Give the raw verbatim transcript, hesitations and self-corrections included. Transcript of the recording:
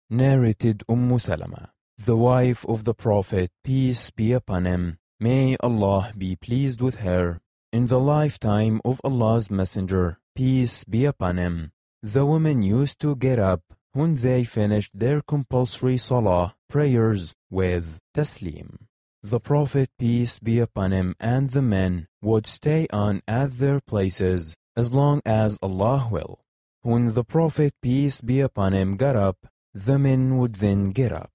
Narrated Umm Salama, the wife of the Prophet, peace be upon him, may Allah be pleased with her, in the lifetime of Allah's Messenger, peace be upon him. The women used to get up when they finished their compulsory salah prayers with taslim. The Prophet, peace be upon him, and the men would stay on at their places as long as Allah will. When the Prophet, peace be upon him, got up, the men would then get up.